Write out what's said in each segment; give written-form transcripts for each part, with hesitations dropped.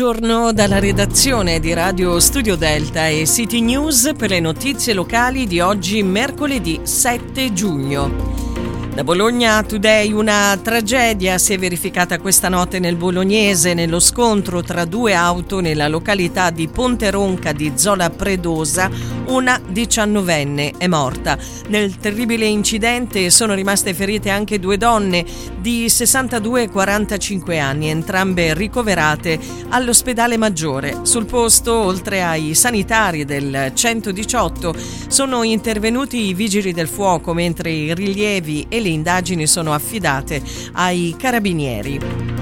Buongiorno dalla redazione di Radio Studio Delta e City News per le notizie locali di oggi, mercoledì 7 giugno. Da Bologna Today, una tragedia si è verificata questa notte nel Bolognese, nello scontro tra due auto nella località di Ponteronca di Zola Predosa. Una 19enne è morta. Nel terribile incidente sono rimaste ferite anche due donne di 62 e 45 anni, entrambe ricoverate all'ospedale Maggiore. Sul posto, oltre ai sanitari del 118, sono intervenuti i vigili del fuoco, mentre i rilievi e le indagini sono affidate ai carabinieri.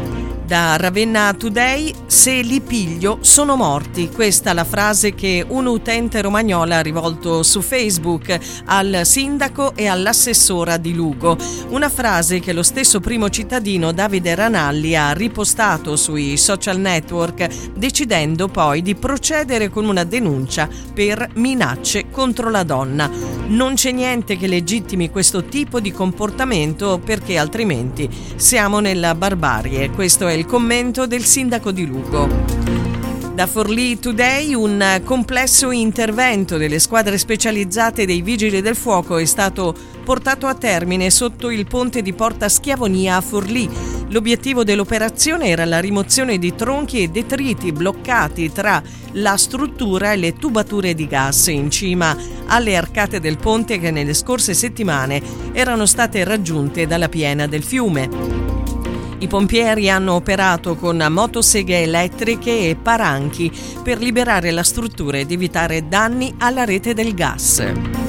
Da Ravenna Today, se li piglio sono morti. Questa è la frase che un utente romagnola ha rivolto su Facebook al sindaco e all'assessora di Lugo. Una frase che lo stesso primo cittadino Davide Ranalli ha ripostato sui social network, decidendo poi di procedere con una denuncia per minacce contro la donna. Non c'è niente che legittimi questo tipo di comportamento, perché altrimenti siamo nella barbarie. Questo è il commento del sindaco di Lugo. Da Forlì Today, un complesso intervento delle squadre specializzate dei Vigili del Fuoco è stato portato a termine sotto il ponte di Porta Schiavonia a Forlì. L'obiettivo dell'operazione era la rimozione di tronchi e detriti bloccati tra la struttura e le tubature di gas in cima alle arcate del ponte, che nelle scorse settimane erano state raggiunte dalla piena del fiume. I pompieri hanno operato con motoseghe elettriche e paranchi per liberare la struttura ed evitare danni alla rete del gas.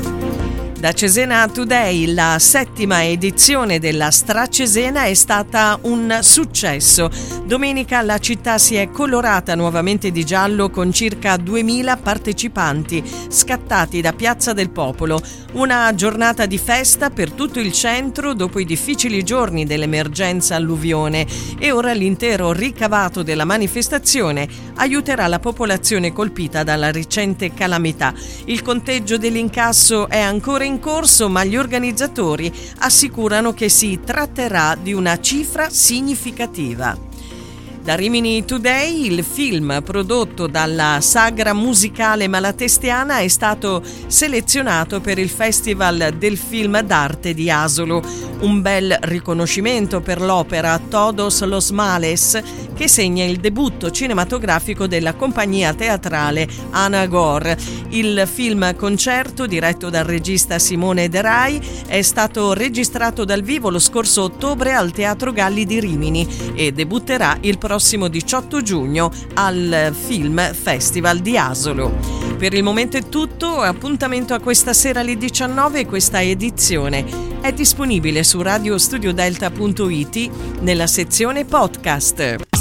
Da Cesena Today, la 7ª edizione della Stracesena è stata un successo. Domenica la città si è colorata nuovamente di giallo con circa 2000 partecipanti scattati da Piazza del Popolo. Una giornata di festa per tutto il centro dopo i difficili giorni dell'emergenza alluvione, e ora l'intero ricavato della manifestazione aiuterà la popolazione colpita dalla recente calamità. Il conteggio dell'incasso è ancora in corso, ma gli organizzatori assicurano che si tratterà di una cifra significativa. Da Rimini Today, il film prodotto dalla sagra musicale malatestiana è stato selezionato per il Festival del Film d'Arte di Asolo. Un bel riconoscimento per l'opera Todos los Males, che segna il debutto cinematografico della compagnia teatrale Anagor. Il film concerto, diretto dal regista Simone De Rai, è stato registrato dal vivo lo scorso ottobre al Teatro Galli di Rimini e debutterà il prossimo 18 giugno al Film Festival di Asolo. Per il momento è tutto, appuntamento a questa sera alle 19. Questa edizione è disponibile su radiostudiodelta.it nella sezione podcast.